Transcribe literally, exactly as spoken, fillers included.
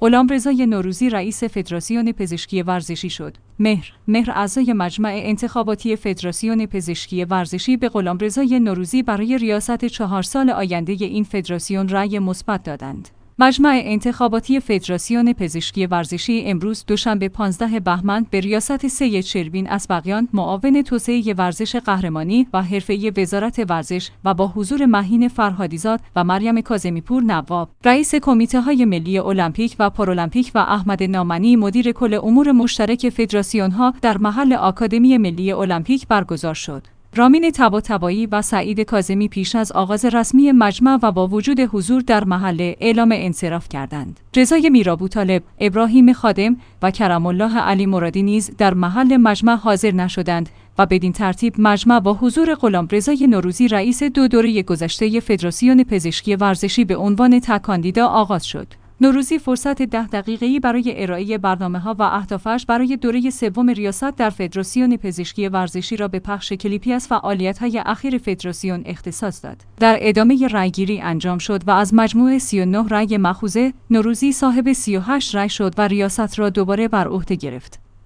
غلامرضا نوروزی رئیس فدراسیون پزشکی ورزشی شد. مهر مهر اعضای مجمع انتخاباتی فدراسیون پزشکی ورزشی به غلامرضا نوروزی برای ریاست چهار سال آینده این فدراسیون رأی مثبت دادند. مجمع انتخاباتی فدراسیون پزشکی ورزشی امروز دوشنبه پانزدهم بهمن به ریاست سید شروین اسبقیان معاون توسعه ورزش قهرمانی و حرفه‌ای وزارت ورزش و با حضور مهین فرهادیزاد و مریم کاظمی‌پور نواب، رئیس کمیته‌های ملی المپیک و پارالمپیک و احمد نامنی مدیر کل امور مشترک فدراسیون‌ها در محل آکادمی ملی المپیک برگزار شد. رامین طباطبایی و سعید کاظمی پیش از آغاز رسمی مجمع و با وجود حضور در محله اعلام انصراف کردند. رضای میرابوطالب، ابراهیم خادم و کرم الله علی مرادی نیز در محل مجمع حاضر نشدند و بدین ترتیب مجمع با حضور غلامرضا نوروزی رئیس دو دوره گذشته فدراسیون پزشکی ورزشی به عنوان تک کاندیدا آغاز شد. نوروزی فرصت ده دقیقه‌ای برای ارائه برنامه‌ها و اهدافش برای دوره سوم ریاست در فدراسیون پزشکی ورزشی را به پخش کلیپی از فعالیت‌های اخیر فدراسیون اختصاص داد. در ادامه رأیگیری انجام شد و از مجموع سی و نه رأی مأخوذه، نوروزی صاحب سی و هشت رأی شد و ریاست را دوباره بر عهده گرفت.